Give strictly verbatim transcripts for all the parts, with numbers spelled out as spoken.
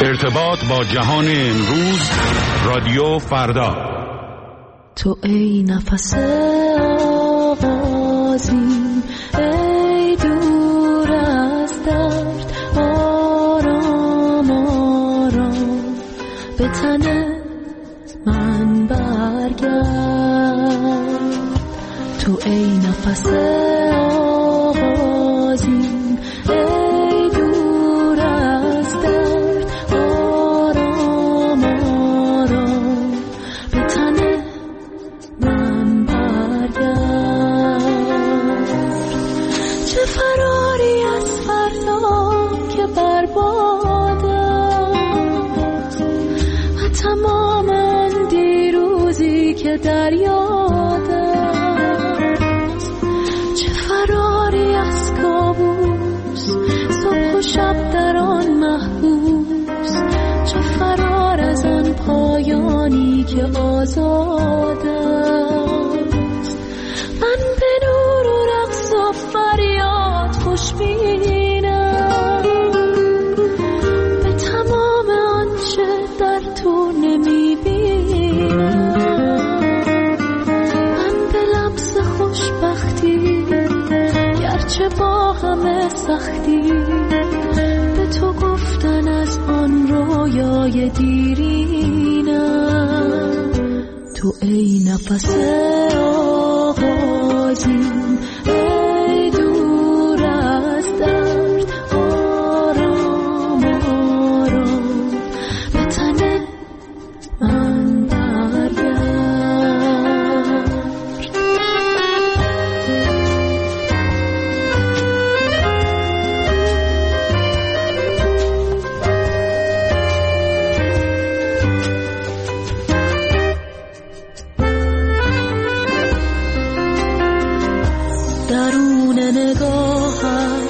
ارتباط با جهان امروز، رادیو فردا. تو ای نفس آغازین، ای دور از درد، آرام آرام به تن من برگرد. تو ای نفس آغازین، ای دور از درد، آرام آرام به تن من برگرد. چه فراری از فردا که برباد است و تمام آن دیروزی که در یاد است. چه فراری از کابوس، صبح و شب در آن محبوس. چه فرار از آن پایانی که آزاد است. من به نور و رقص و فریاد خوشبینم، به تمام آنچه در تو نمیبینم. من به لمس خوشبختی، گرچه با همه سختی، به تو گفتن از آن رویای دیرینم. تو ای نفس آغازین، ای دور از درد، آرام آرام به تن من برگرد. درون نگاهت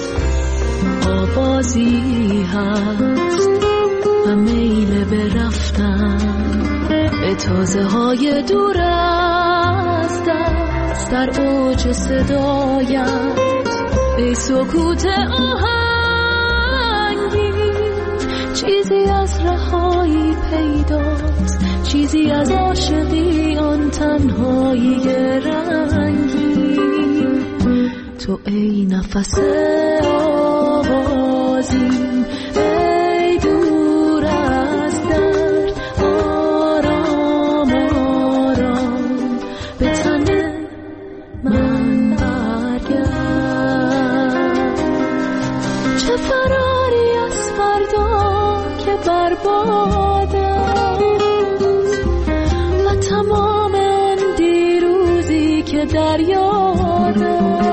آوازی هست و میل به رفتن به تازه های دور از دست. در اوج صدایت ای سکوت آهنگی، چیزی از رهایی پیداست، چیزی از عاشقی آن تنهایی رنگی. تو ای نفس آغازین، ای دور از درد، آرام آرام به تن من برگرد. چه فراری از فردا که برباد است و تمام آن دیروزی که در یاد است.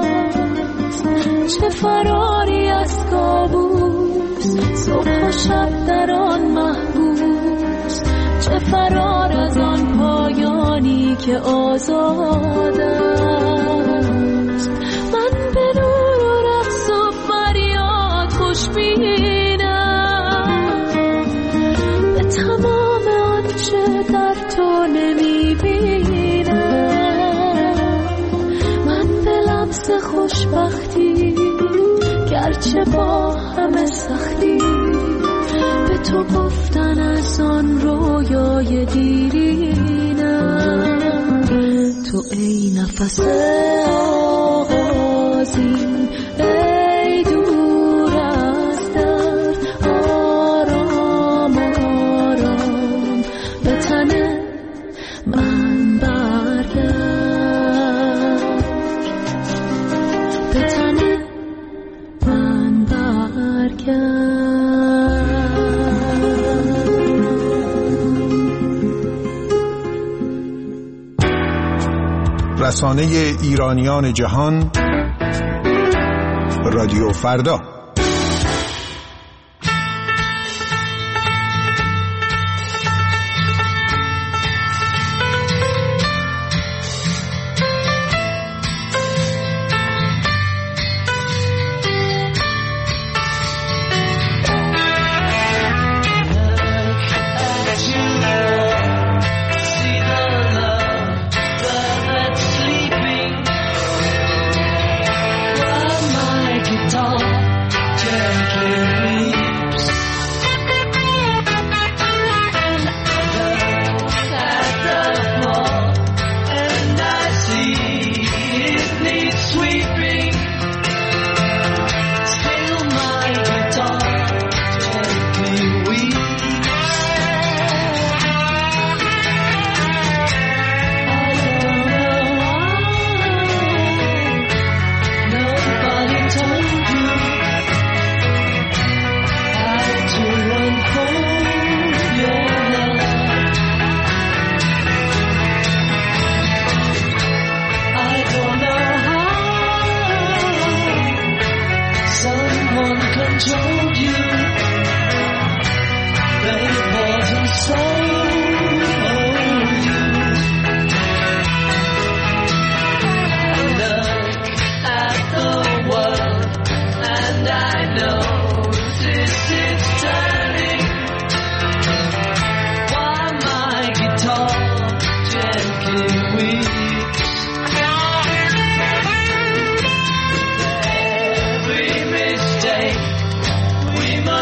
چه فراری از کابوس، صبح و شب در آن محبوس. چه فرار از آن پایانی که آزاد است. من به نور و رقص و فریاد خوشبینم، به تمام آنچه در تو نمیبینم. من به لمس خوشبختی، گرچه با همه سختی، به تو گفتن از آن رویای دیرینم. تو ای نفس آغازین، ای دور از درد، آرام آرام به تن من برگرد. به تن من برگرد. رسانه ایرانیان جهان، رادیو فردا.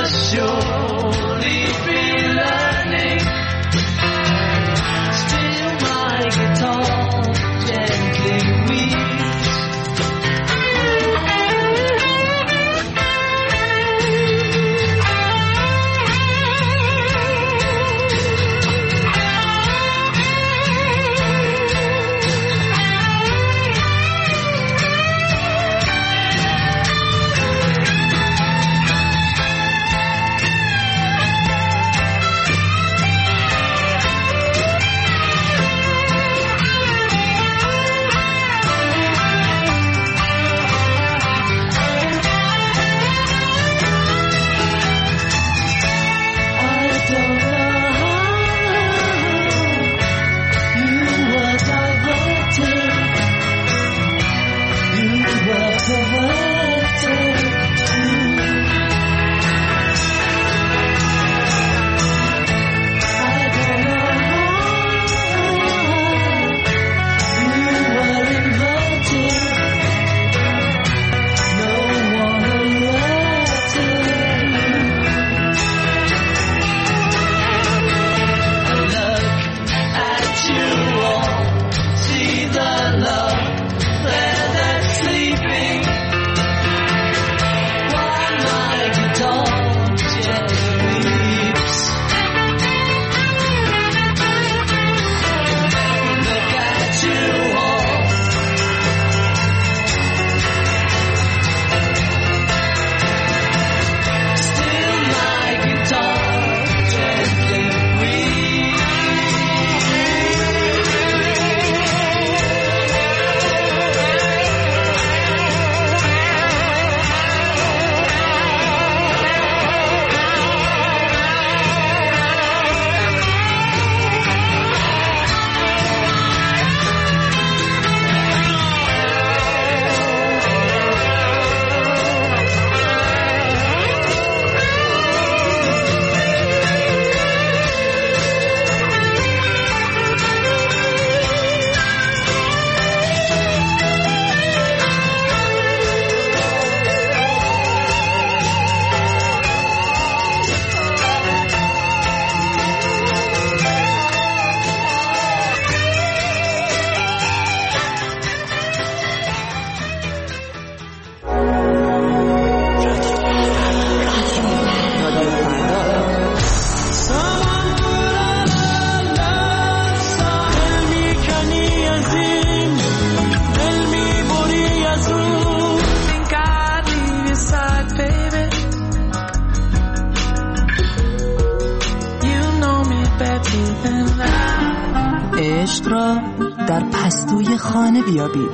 عشق را در پستوی خانه بیابید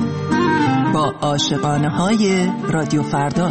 با عاشقانه های رادیو فردا.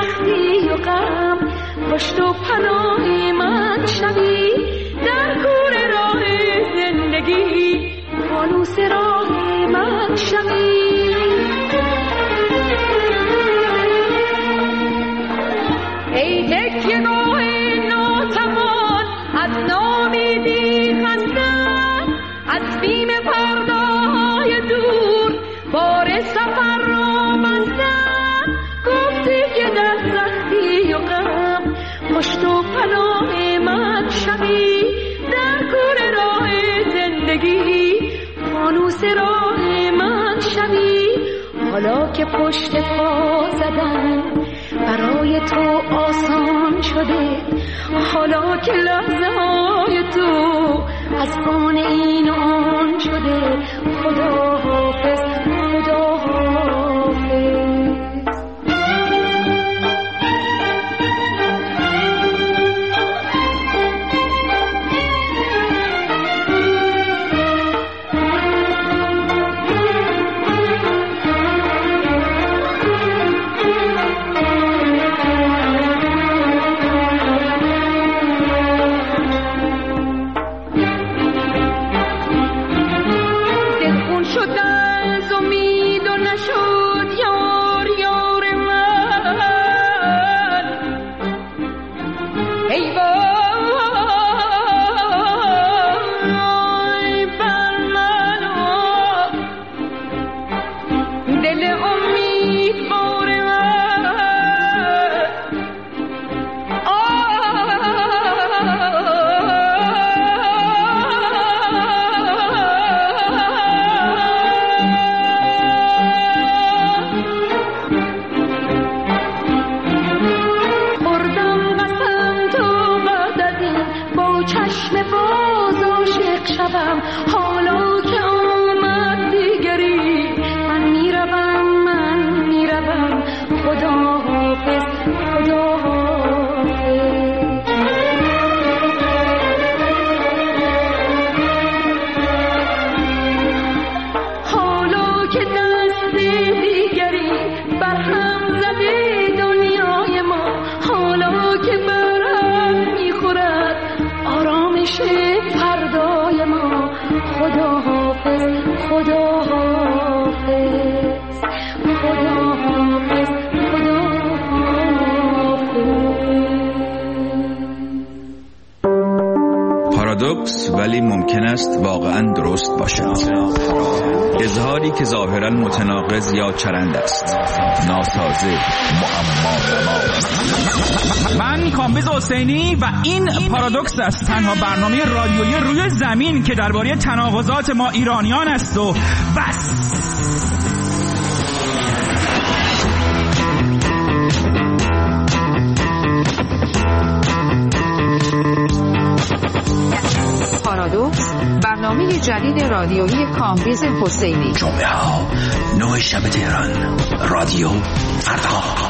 سختی و غم پشت و پناه من شوی در کور راه زندگی فانوس راه من شوی ای تکیه گاه ناتوان از نامیدی خستم از بیم فرداهای دور بار سفر را بستم گفتی که در سختی و غم پشت و پناه من شوی در کور راه زندگی فانوس راه من شوی حالا که پشت پا زدن برای تو آسان شده حالا که لحظه های تو از آن این آن شده خدا حافظ خدا حافظ پارادوکس ولی ممکن است واقعا درست باشد. اظهاری که ظاهرا متناقض یا چرند است، ناسازه، معما. من کامبیز حسینی و این پارادوکس است، تنها برنامه رادیویی روی زمین که درباره تناقضات ما ایرانیان است و بس. پارادوکس، برنامه جدید رادیویی کامبیز حسینی. جمعه ها نه شب تهران، رادیو فردا.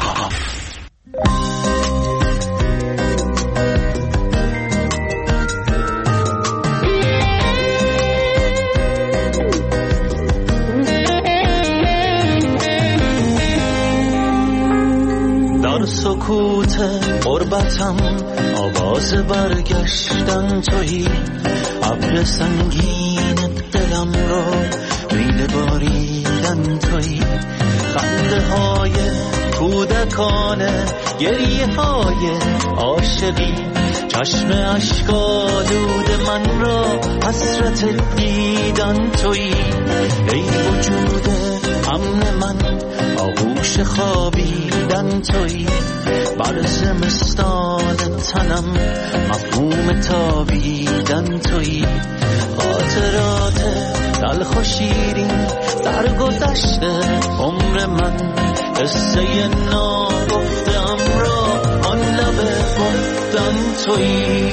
در سکوت غربتم آواز برگشتن تویی، ابر سنگین دلم رو میل باریدن تویی، خنده های کودکانه، گریه های عاشقی، چشم اشک‌آلود من را حسرت دیدن تویی، ای وجود امن من آغوش خوابیدن تویی، بر زمستان تنم مفهوم تابیدن تویی، خاطرات تلخ و شیرین درگذشته عمر من، قصه ناگفته‌ام را آن لب گفتن تویی.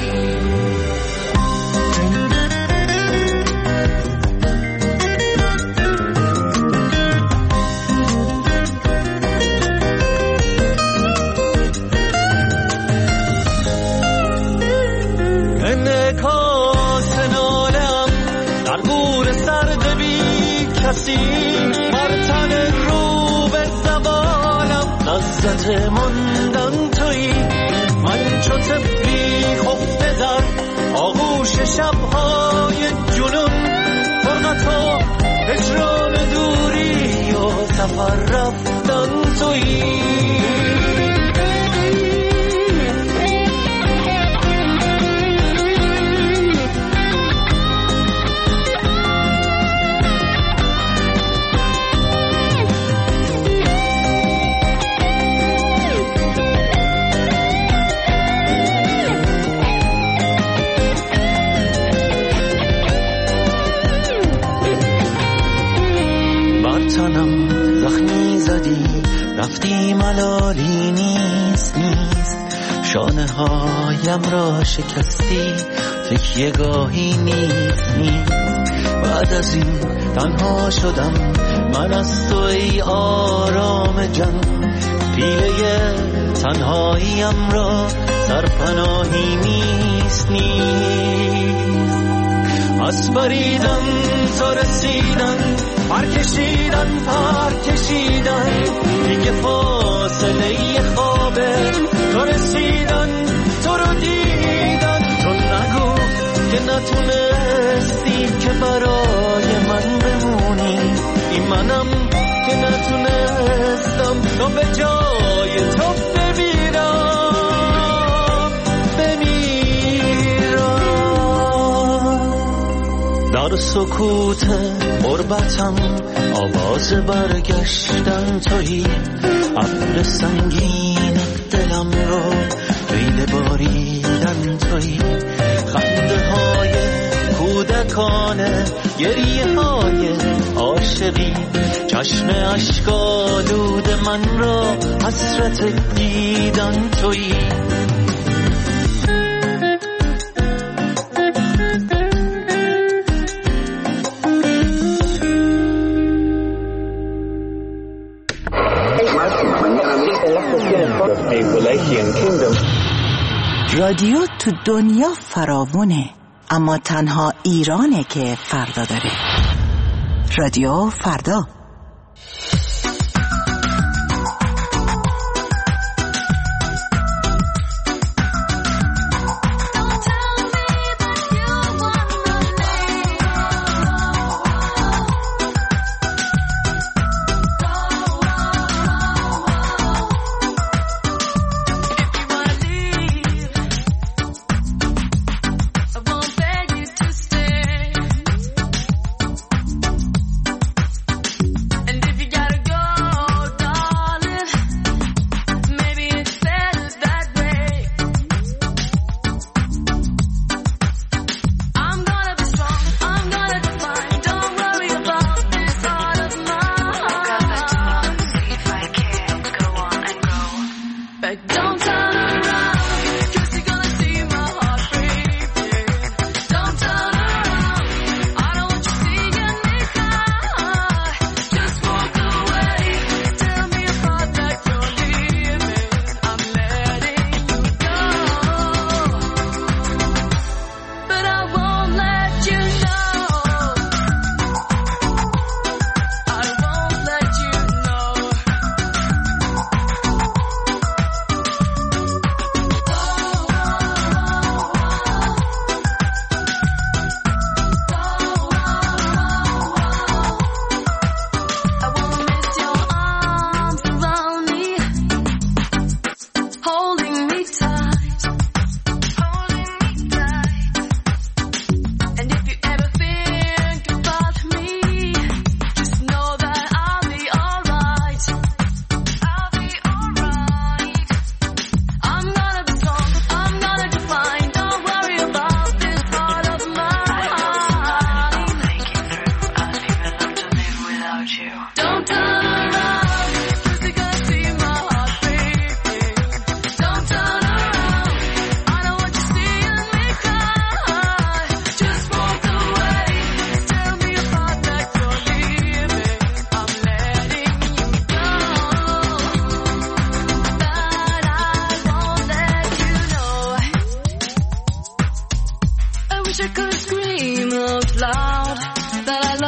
بر تن رو به زوالم لذت ماندن تویی. من چو طفلی خفته در آغوش شبهای جنون، فرقت و هجران دوری و سفر رفتن تویی. تنم زخمی زدی رفتی ملالی نیست نیست، شانه هایم را شکستی تکیه گاهی نیست نیست. بعد از این تنها شدم من از تو ای آرام جان، پیله تنهاییم را سرپناهی نیست نیست. از بریدن تا رسیدن، پر کشیدن پر کشیدن، دیگه فاصله خوابه تا رسیدن تو رو دیدن. تو نگو که نتونستی که برای من بمونی، این منم که نتونستم تا به جای تو بمیرم بمیرم. در سکوت غربتم آواز برگشتن تویی، ابر سنگین دلم رو ویل باریدن تویی. خنده های کودکانه گریه های عاشقی، چشم اشک‌آلود من را حسرت دیدن تویی. رادیو تو دنیا فراوونه، اما تنها ایرانه که فردا داره. رادیو فردا.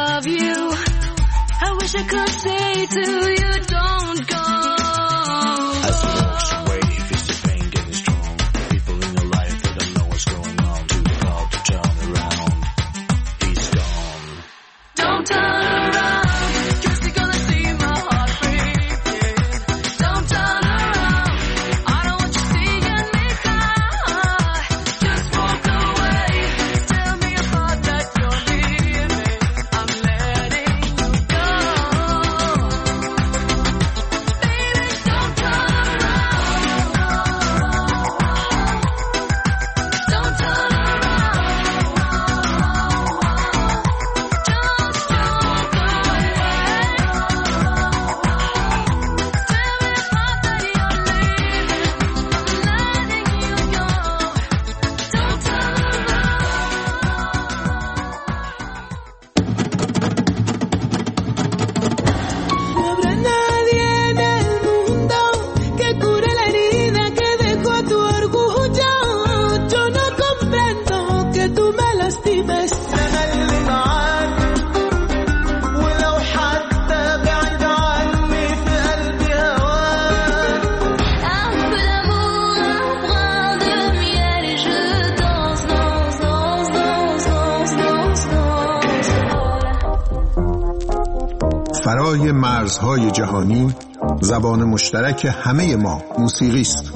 I could say to you, don't go. همراه مرزهای جهانی، زبان مشترک همه ما موسیقی است.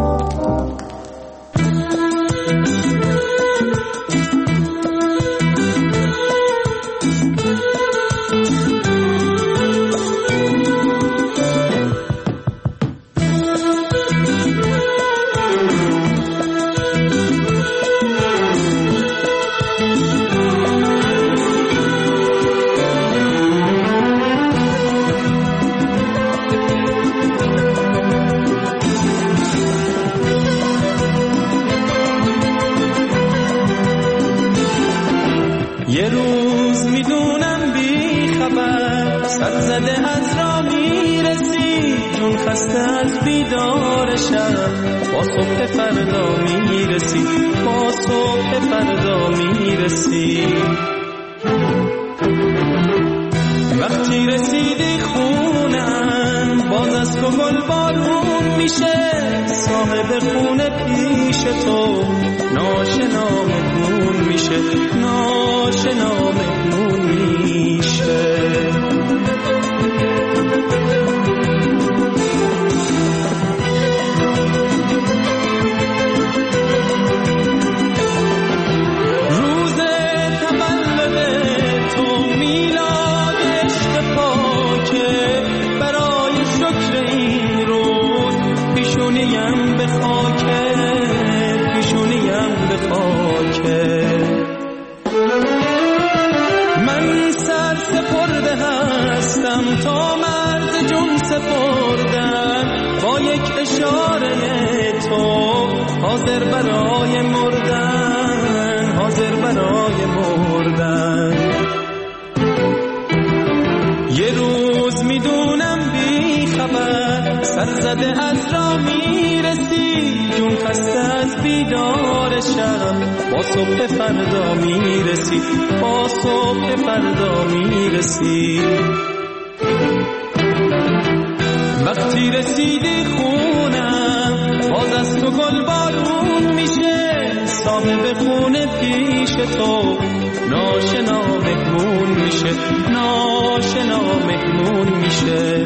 یه روز میدونم بی خبر سر زده از را میرسی، جون خسته از بیدار شب، با صبح فردا میرسی، با صبح فردا میرسی. وقتی رسیدی خونم باز از تو گل بارون میشه، صاحب خونه پیش تو ناشنا مهمون میشه، ناشنا مهمون میشه. روز تولد تو میلاد عشق پاکه، برای شکر این روز پیشونیم به خاکه، پیشونیم به خاکه. من سر سپرده هستم تا مرز جون سپردن، با یک اشاره تو حاضر برای مردن، حاضر برای مردن. یه روز میدونم بی خبر سر زده از را میرسی، جون خسته از بیدار شب، با صبح فردا میرسی، با صبح فردا میرسی. وقتی رسیدی خونم باز از تو گل بارون میشه، صاحب خونه پیش تو ناشنا مهمون میشه، ناشنا مهمون میشه.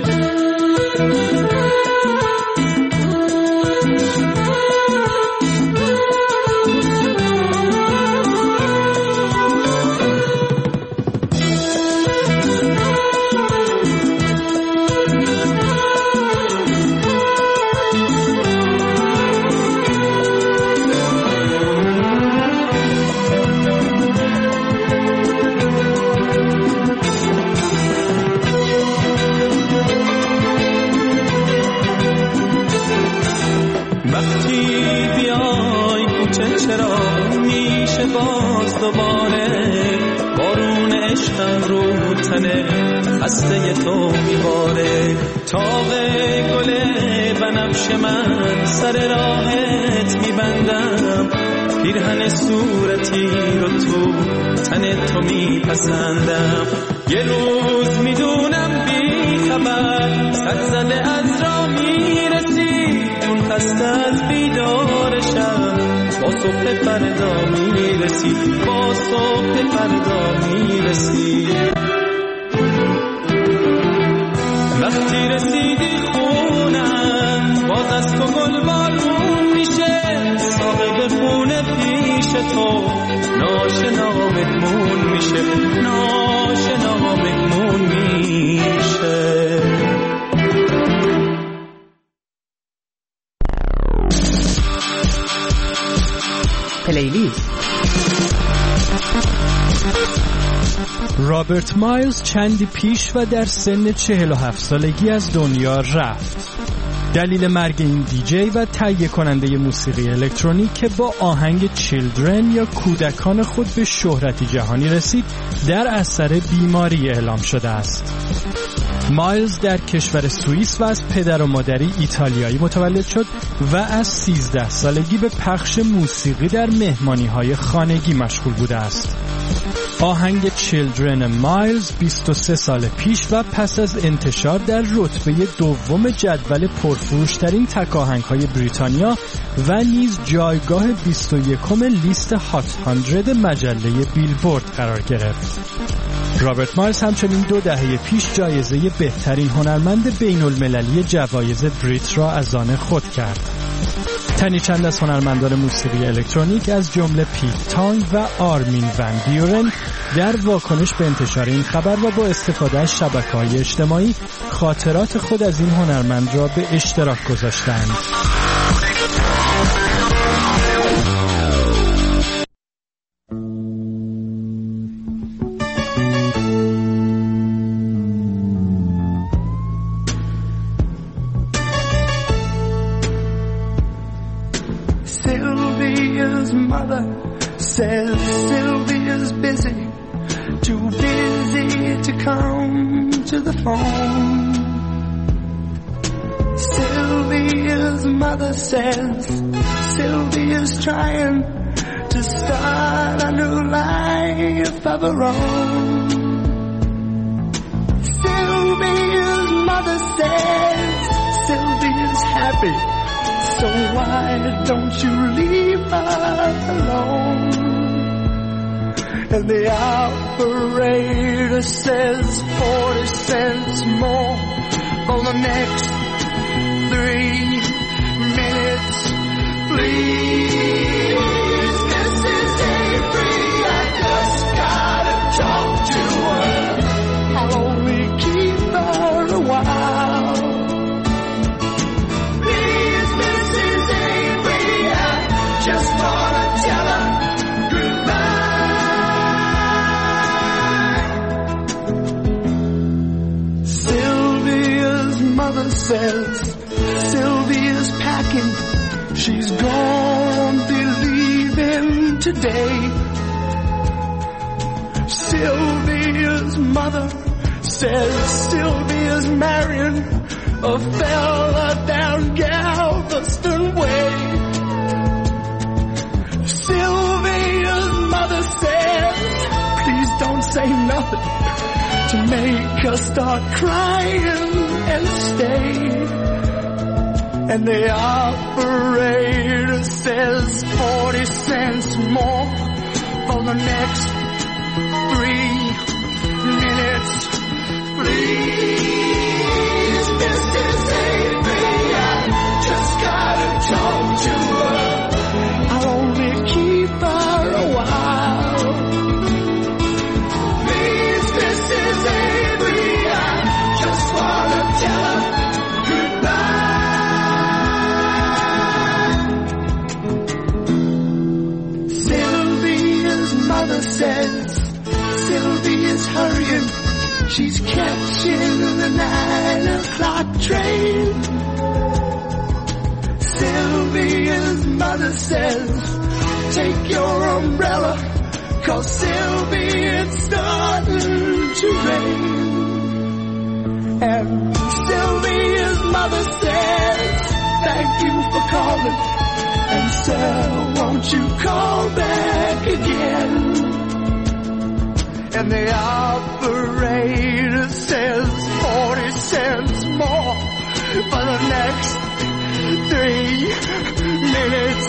باز دوباره بارون عشقم رو تنه خسته تو میباره، تاق گل بنفش من سر راهت میبندم، پیرهن صورتی رو تو تن تو میپسندم. یه روز میدونم بی خبر سر زده از را میرسی، جون خسته از بیدار شب، با صبح فردا میرسی، با صبح فردا میرسی. وقتی رسیدی خونم باز از تو گل بارون میشه، صاحب خونه پیش تو ناشنا مهمون میشه، ناشنا مهمون میشه. پلیلیست. رابرت مایلز چندی پیش و در سن چهل و هفت سالگی از دنیا رفت. دلیل مرگ این دیجی و تهیه کننده موسیقی الکترونیک که با آهنگ چیلدرن یا کودکان خود به شهرت جهانی رسید در اثر بیماری اعلام شده است. مایلز در کشور سوئیس و از پدر و مادری ایتالیایی متولد شد و از سیزده سالگی به پخش موسیقی در مهمانی‌های خانگی مشغول بوده است. آهنگ چیلدرن مایلز بیست و سه سال پیش و پس از انتشار در رتبه دوم جدول پرفروشترین تک آهنگ‌های بریتانیا و نیز جایگاه بیست و یکم لیست هات صد مجله بیلبورد قرار گرفت. رابرت مایلز همچنین دو دهه پیش جایزه بهترین هنرمند بین المللی جوایز بریت را از آن خود کرد. تنی چند از هنرمندان موسیقی الکترونیک از جمله پیت تانگ و آرمین ون بیورن در واکنش به انتشار این خبر و با استفاده از شبکه‌های اجتماعی خاطرات خود از این هنرمند را به اشتراک گذاشتند. Sylvia's mother says Sylvia's busy, too busy to come to the phone. Sylvia's mother says Sylvia's trying to start a new life of her own. Sylvia's mother says Sylvia's happy, so why don't you leave her alone? And the operator says forty cents more for the next three minutes, please. Missus Avery, I just gotta talk to her. I'll only keep her a while. Just wanna tell her goodbye. Sylvia's mother says Sylvia's packing, she's gonna be leaving today. Sylvia's mother says Sylvia's marrying a fella down Galveston way. Sylvia's mother says, please don't say nothing to make her start crying and stay. And the operator says forty cents more for the next three minutes, please. Missus Avery, I just gotta talk to her. I'll only keep her a while. Please, Missus Avery, I just wanna tell her goodbye. Sylvia's mother says Sylvia's hurrying, she's catching the nine o'clock train. Sylvia's mother says, take your umbrella, 'cause Sylvia, it's starting to rain. And Sylvia's mother says, thank you for calling, and sir, won't you call back again? And the operator says forty cents more for the next three minutes,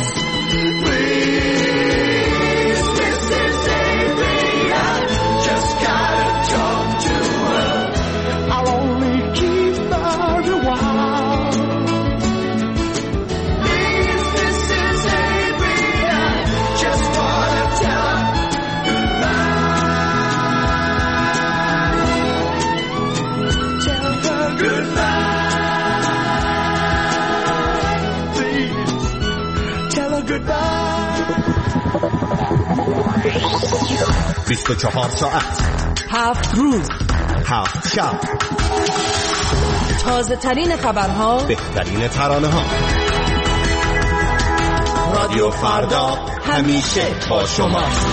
please. Missus Avery, I just gotta talk to her. I'll only keep her a while. Please, Missus Avery, I just wanna tell her goodbye. Tell her goodbye. بیست و چهار ساعت، هفت روز، هفت شب، تازه ترین خبرها، بهترین ترانه ها. رادیو فردا همیشه با شماست.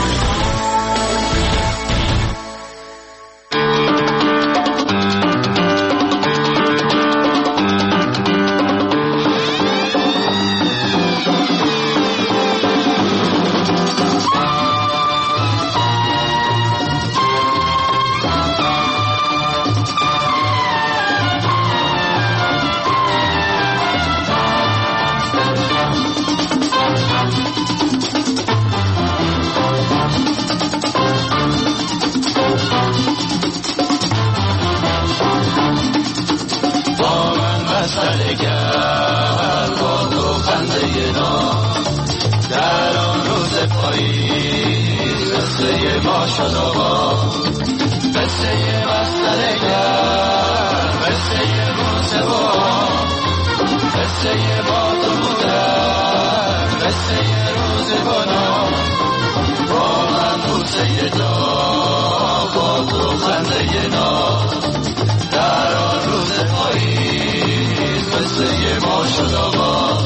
پاییز قصه ما شد آقا، قصه بستر گرم، قصه روز باران، قصه با تو بودن، قصه روزگاران، با من بوسه جا، با تو خنده ناز، در آن روز پاییز قصه ما شد آقا.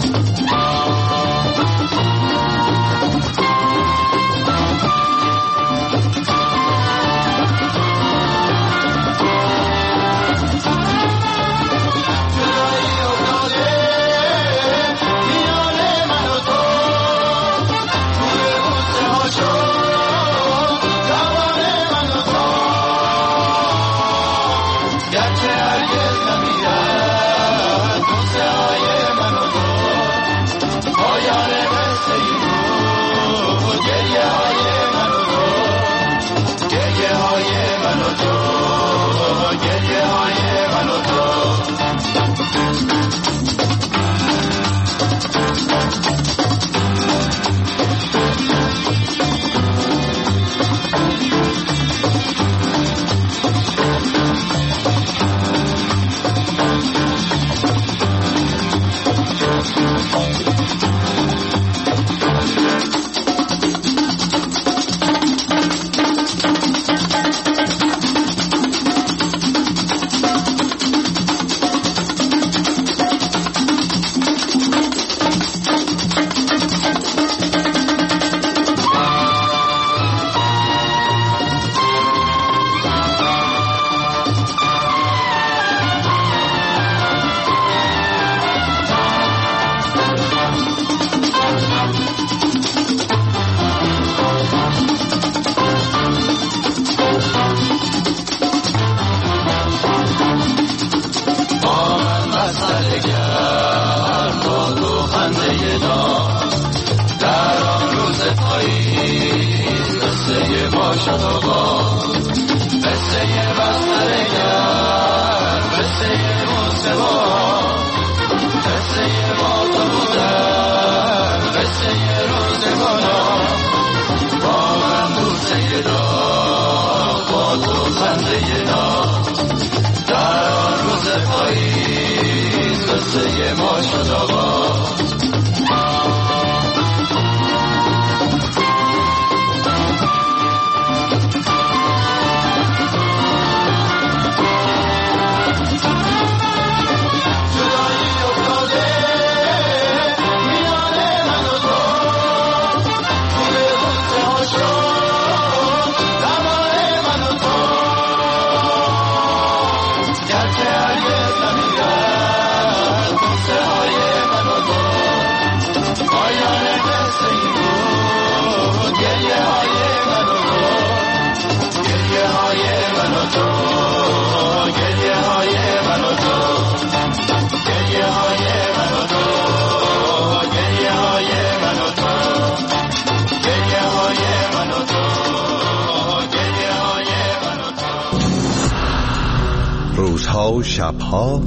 روزها و شبها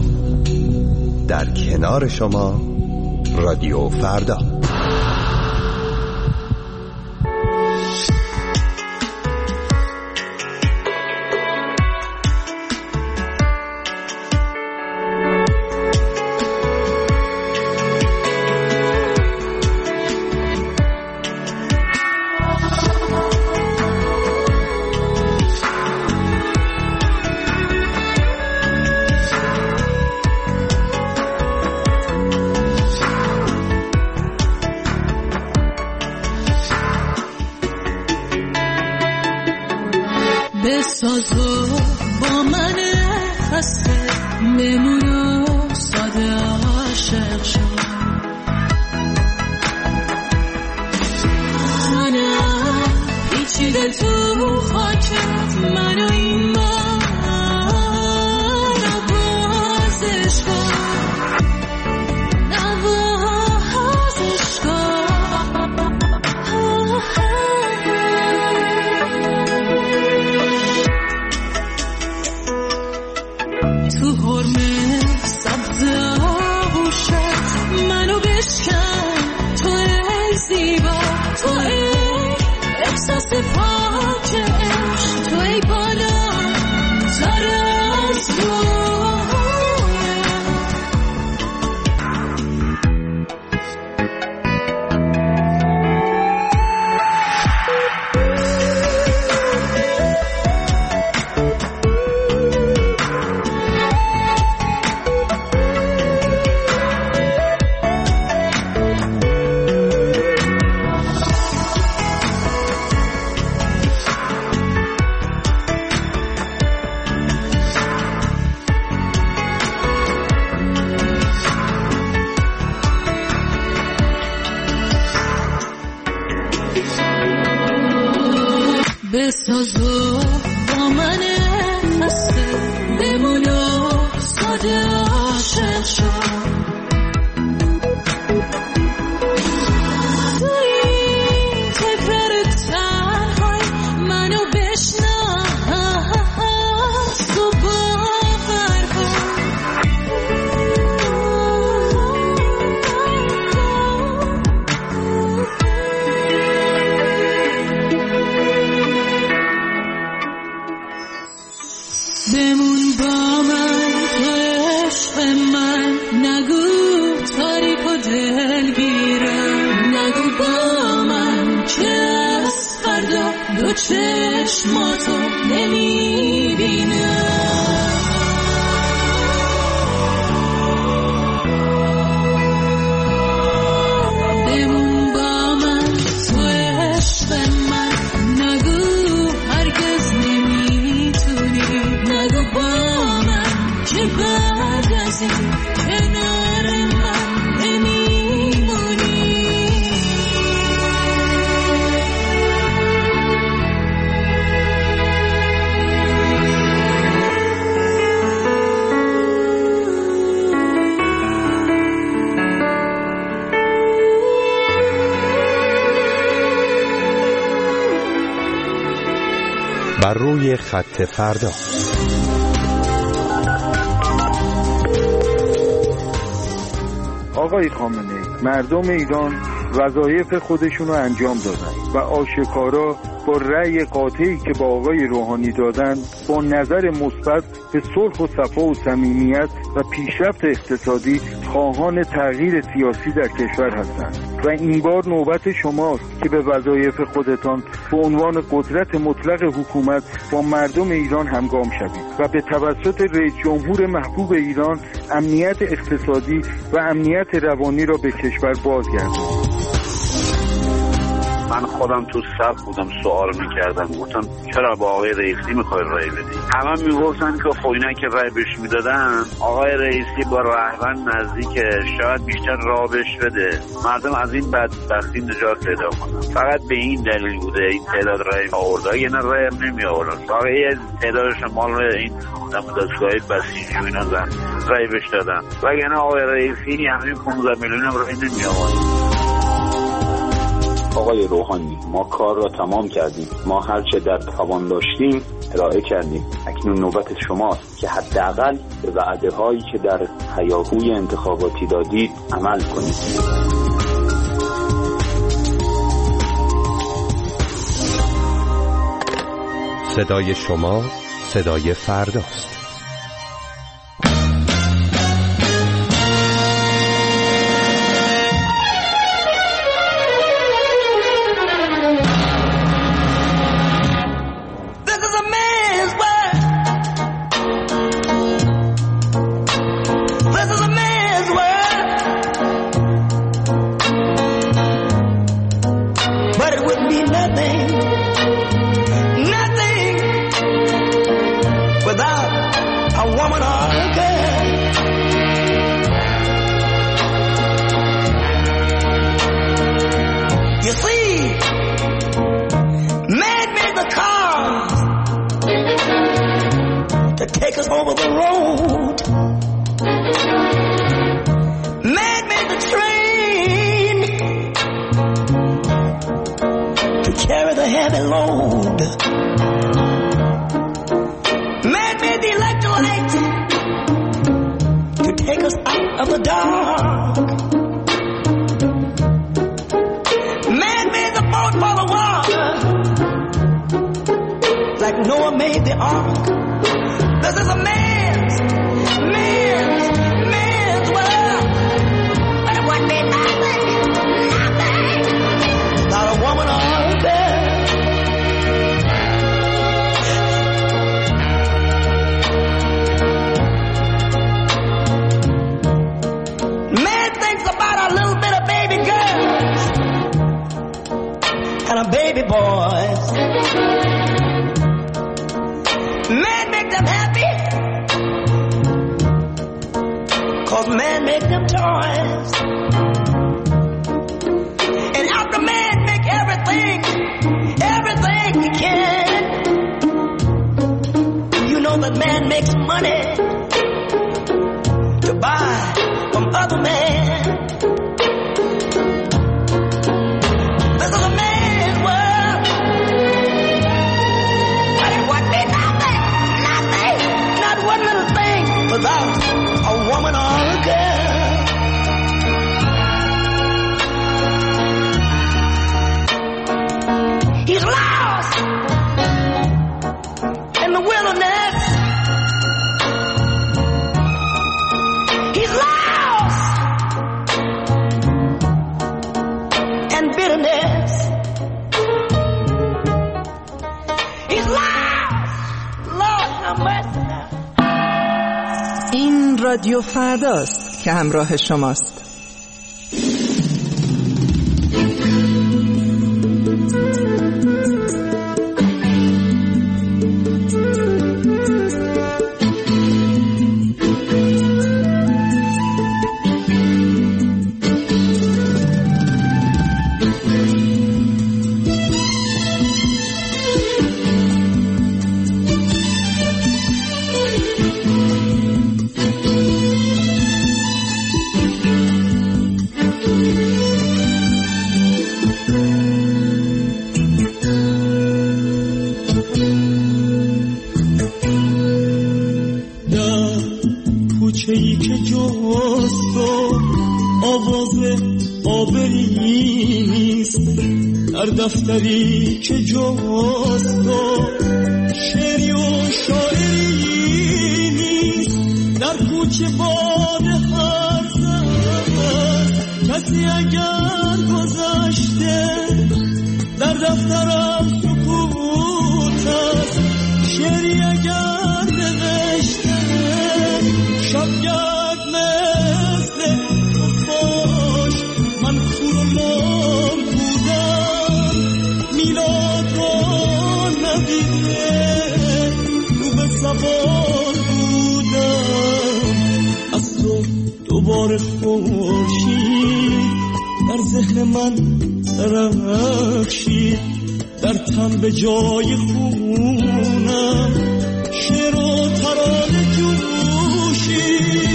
در کنار شما رادیو فردا. منو بشکن تو ای زیبا تو ای زازو با من خسته بمون و ساده عاشق شد چشماتو نمیبینم بمون با من تو عشق من نگو هرگز نمیتونی نگو با من که بعد از این کنار من نمیمونی بر روی خط فردا. آقای خامنه‌ای، مردم ایران وظایف خودشون رو انجام دادن و آشکارا با رأی قاطعی که با آقای روحانی دادن با نظر مثبت به صلح و صفا و صمیمیت و پیشرفت اقتصادی خواهان تغییر سیاسی در کشور هستند و این بار نوبت شماست که به وظایف خودتان به عنوان قدرت مطلق حکومت با مردم ایران همگام شوید و به توسط رئیس جمهور محبوب ایران امنیت اقتصادی و امنیت روانی را به کشور بازگردانید. من خودم تو صف بودم سوال میکردم، گفتم چرا با آقای رئیسی میخوای رأی بدی؟ همه میگفتن که خب اینا که رأی بهش میدادن آقای رئیسی با رهبر نزدیکه، شاید بیشتر راه بهش بده، مردم از این بدبختی نجات پیدا کنن. فقط به این دلیل بوده این تعداد رأی آورده، یعنی رأی هم نمی آوردن. فقط یه تعدادش مال این دستگاه بسیجی و اینا زن رأی بهش دادن، وگرنه آقای رئیسی همین پانزده میلیون هم رأی نمی آورد. آقای روحانی، ما کار را تمام کردیم، ما هرچه در توان داشتیم ارائه کردیم، اکنون نوبت شماست که حداقل به وعده هایی که در هیاهوی انتخاباتی دادید عمل کنید. صدای شما صدای فرداست. And after man make everything, everything he can, bitterness is lies. Lord have mercy now. این رادیو فرداست که همراه شماست. کوچه‌ای که جست و آواز آبری نیست، در دفتری که جست و شعری و شاعری نیست، در کوچه باد هر زمان کسی اگر گذشته، در دفترم سکوت است، شعری اگر نوشته، شبگرد مثل خفاش من کور و لام بودم، میلاد را ندیده رو به سوار بودم، از تو دوباره خورشید در ذهن من درخشید، در تن به جای خونم شعر و ترانه جوشید.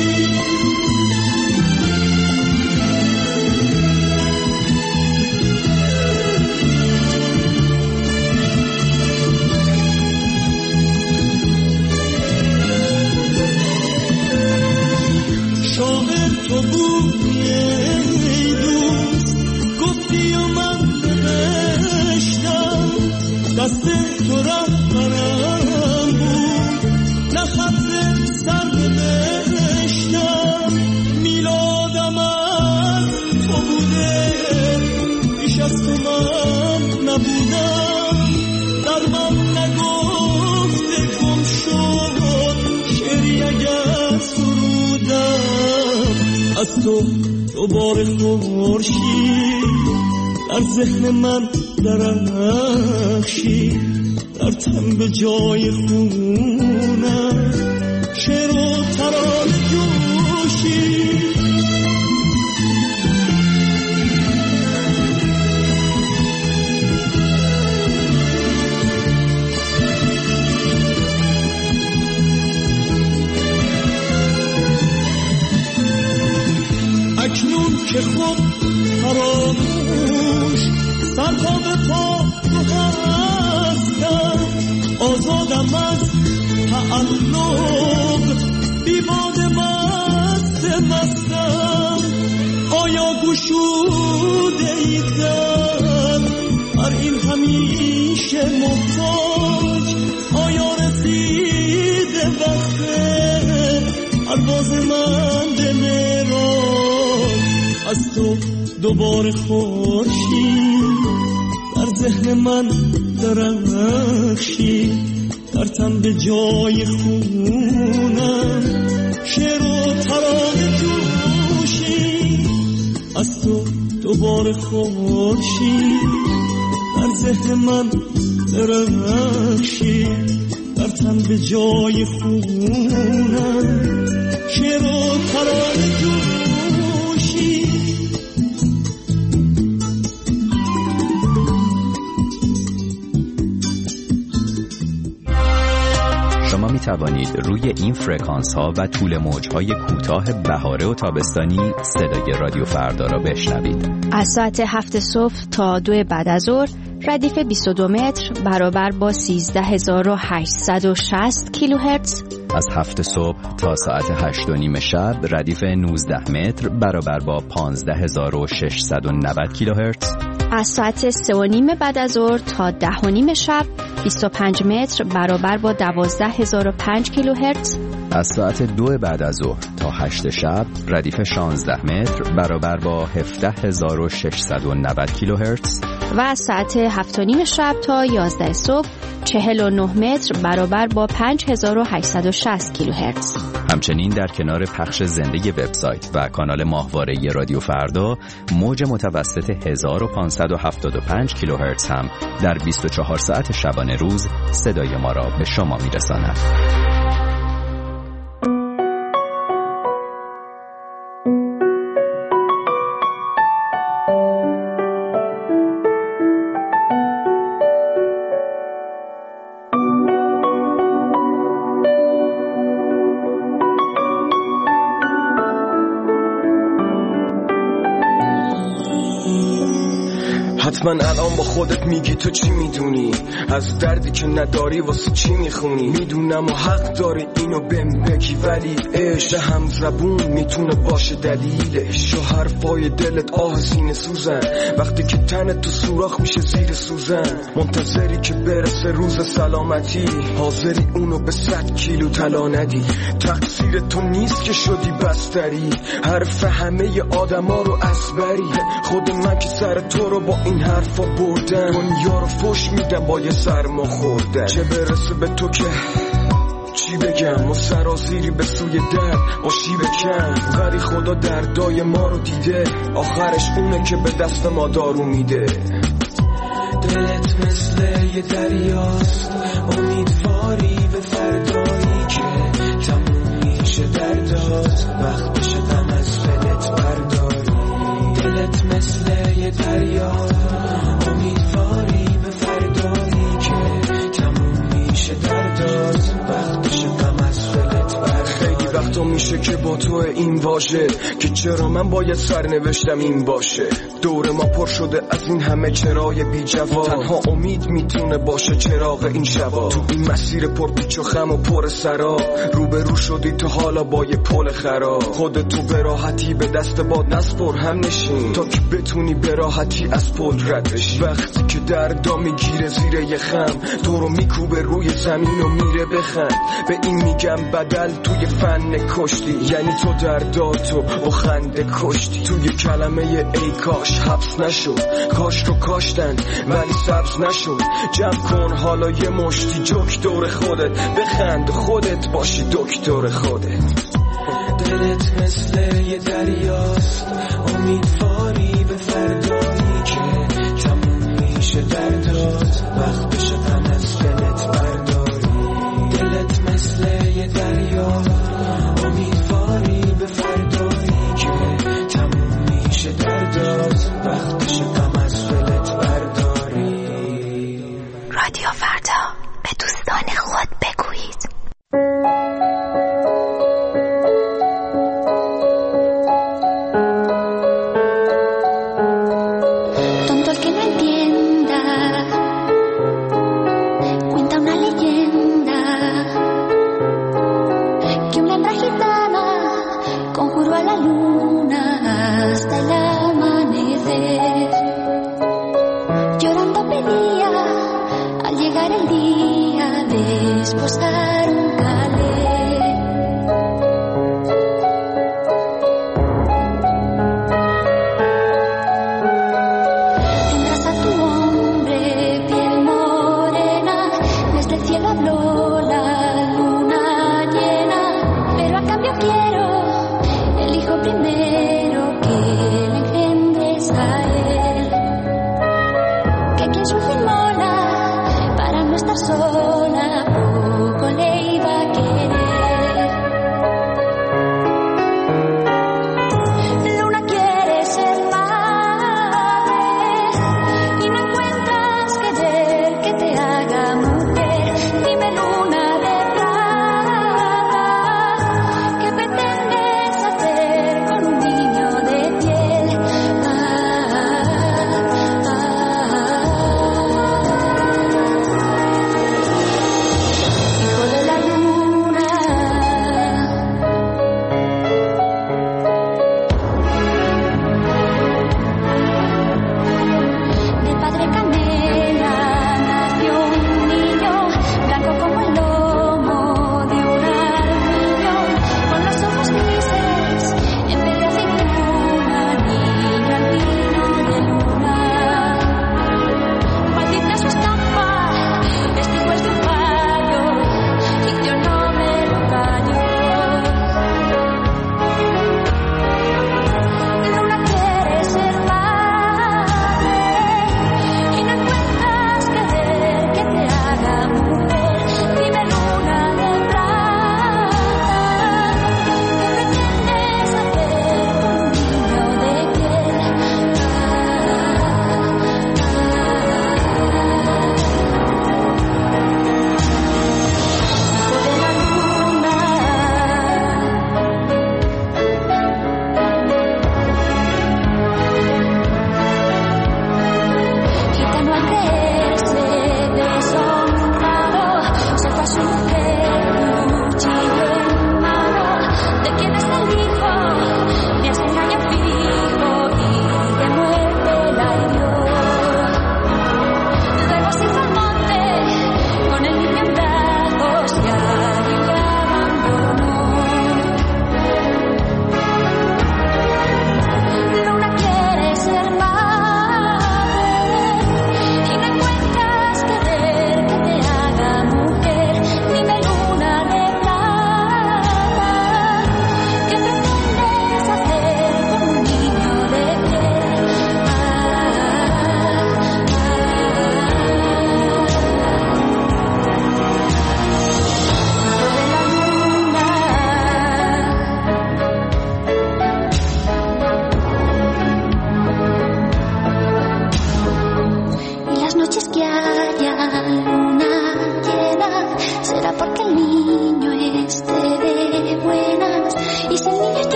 شاعر تو بودی ای دوست، گفتی و من نوشتم، دست تو رهبرم بود، نه خط سر نوشتم، میلادم از تو بوده، بیش از تو من نبودم، در من نگفته گم شد، شعری اگر سرودم، از تو دوباره خورشید در ذهن من درخشید، در تن به جای خونم شعر و ترانه جوشید. اکنون که خود فراموش سرها به پا تو هستم، آزادم از تعلق، بیباد مست مستم، آیا گشوده ایدن هر این همیشه محتاج، آیا رسیده وقت پرواز من به معراج، از تو دوباره خورشید در ذهن من درخشید، در تن به جای خونم شعر و ترانه جوشید، از تو دوباره خورشید در ذهن من درخشید، در تن به جای خونم شعر و ترانه جوشید. شما می توانید روی این فرکانس ها و طول موج های کوتاه بهاره و تابستانی صدای رادیو فردا را بشنوید. از ساعت هفت صبح تا دو بعد از ظهر ردیف بیست و دو متر برابر با سیزده هزار و هشتصد و شصت کیلوهرتز. از هفت صبح تا ساعت هشت و نیم شب ردیف نوزده متر برابر با پانزده هزار و ششصد و نود کیلوهرتز. از ساعت سه و نیم بعد از ظهر تا ده و نیم شب بیست و پنج متر برابر با دوازده هزار و پنج کیلوهرتز. از ساعت دو بعد از ظهر تا هشت شب ردیف شانزده متر برابر با هفده هزار و ششصد و نود کیلوهرتز و از ساعت هفت و نیم شب تا یازده صبح چهل و نه متر برابر با پنج هزار و هشتصد و شصت کیلوهرتز. همچنین در کنار پخش زنده وبسایت و کانال ماهواره رادیو فردا، موج متوسط هزار و پانصد و هفتاد و پنج کیلوهرتز هم در بیست و چهار ساعت شبانه روز صدای ما را به شما میرساند. حتما الان با خودت میگی تو چی میدونی از دردی که نداری واسه چی میخونی. میدونم و حق داری اینو بهم بگی، ولی عشق هم زبون میتونه باشه دلیلش. و حرفای دلت آه سینه سوزن وقتی که تنت تو سوراخ میشه زیر سوزن. منتظری که برسه روز سلامتی، حاضری اونو به صد کیلو طلا ندی. تقصیر تو نیست که شدی بستری، حرف همه آدما رو اسبری. خود من که سر تو رو با این حرفا بردم، دنیا رو فش میدم با یه سرما خوردن. چه برسه به تو که چی بگم، و سرازیری به سوی در با شیب کم. ولی خدا دردای ما رو دیده، آخرش اونه که به دست ما دارو میده. دلت مثل یه دریاست، امیدواری به فردایی که تموم میشه دردات. وقت شدم از دلت برداری. دلت مثل یه دریاست، امیدواری به فردایی که تموم میشه دردات. وقت شدم از دلت برداری. خیلی وقتا میشه که با تو این واژه که چرا من باید سرنوشتم این باشه. دور ما پر شده از این همه چرای بی جواب، تنها امید میتونه باشه چراغ این شبا. تو این مسیر پر پیچ و خم و پر سرا، روبرو شدی تو حالا با یه پل خراب. خودتو به راحتی به دست باد نسپر، هم نشین تا که بتونی به راحتی از پل رد بشی. وقتی که دردا میگیره زیر یه خم، تو رو میکوبه روی زمین و میره بخند. به این میگم بدل توی فن کشتی، یعنی تو درداتو با خنده کشتی. توی کلمه ای کاش حبس نشد، کاش رو کاشتن ولی سبز نشد. جمع کن حالا یه مشتی جوک دور خودت، بخند خودت باشی دکتر خودت. دلت مثل یه دریاست، امیدوار